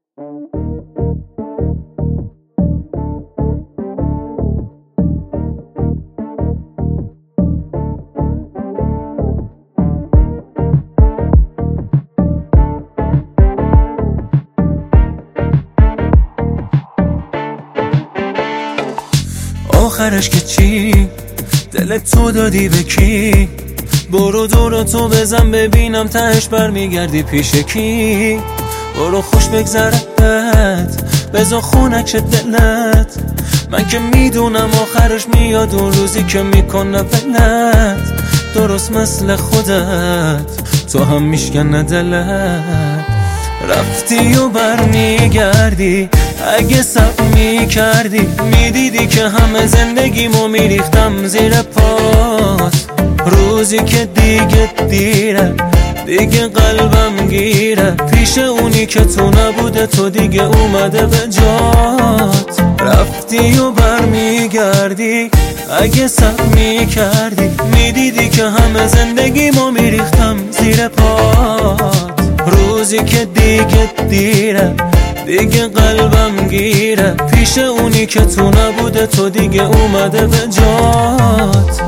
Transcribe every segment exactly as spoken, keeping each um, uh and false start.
آخرش که چی؟ دلت تو دادی به کی؟ برو دور تو بزن ببینم تهش برمیگردی پیش کی؟ برو خوش بگذرت بزا خونک دلت، من که میدونم آخرش میاد اون روزی که میکنه بلت درست مثل خودت تو هم میشکنه دلت. رفتی و برمیگردی اگه صبر میکردی میدیدی که همه زندگیمو میریختم زیر پات. روزی که دیگه دیره دیگه قلبم گیره پیش اونی که تو نبوده تو دیگه اومده به جات. رفتی و برمیگردی اگه صبر میکردی میدیدی که همه زندگیمو میریختم زیر پات. روزی که دیگه دیره دیگه قلبم گیره پیش اونی که تو نبوده تو دیگه اومده به جات.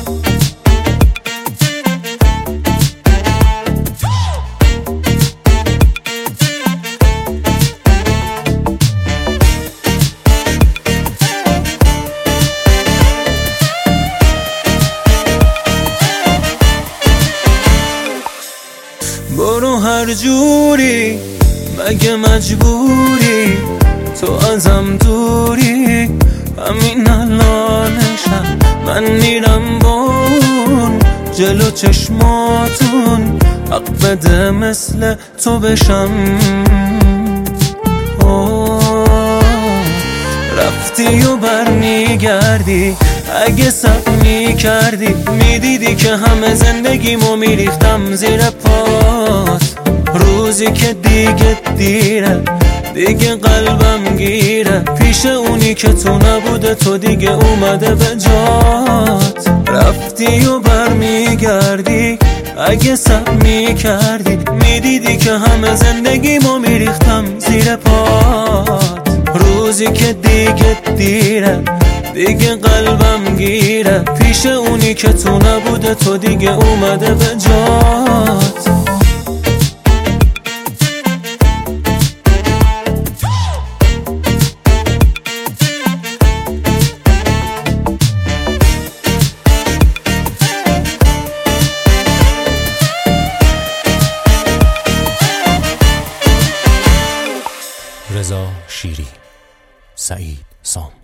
برو هر جوری مگه مجبوری تو ازم دوری، همین الانشم من میرم بون جلو چشماتون حق بده مثل تو بشم. اوه رفتی و برمیگردی اگه صبر میکردی میدیدی که همه زندگیمو میریختم زیر پات. روزی که دیگه دیره دیگه قلبم گیره پیش اونی که تو نبوده تو دیگه اومده به جات. رفتی و برمیگردی اگه صبر میکردی میدیدی که همه زندگیمو میریختم زیر پات. روزی که دیگه دیره دیگه قلبم گیره پیش اونی که تو نبوده تو دیگه اومده به جات. رضا شیری، سعید سام.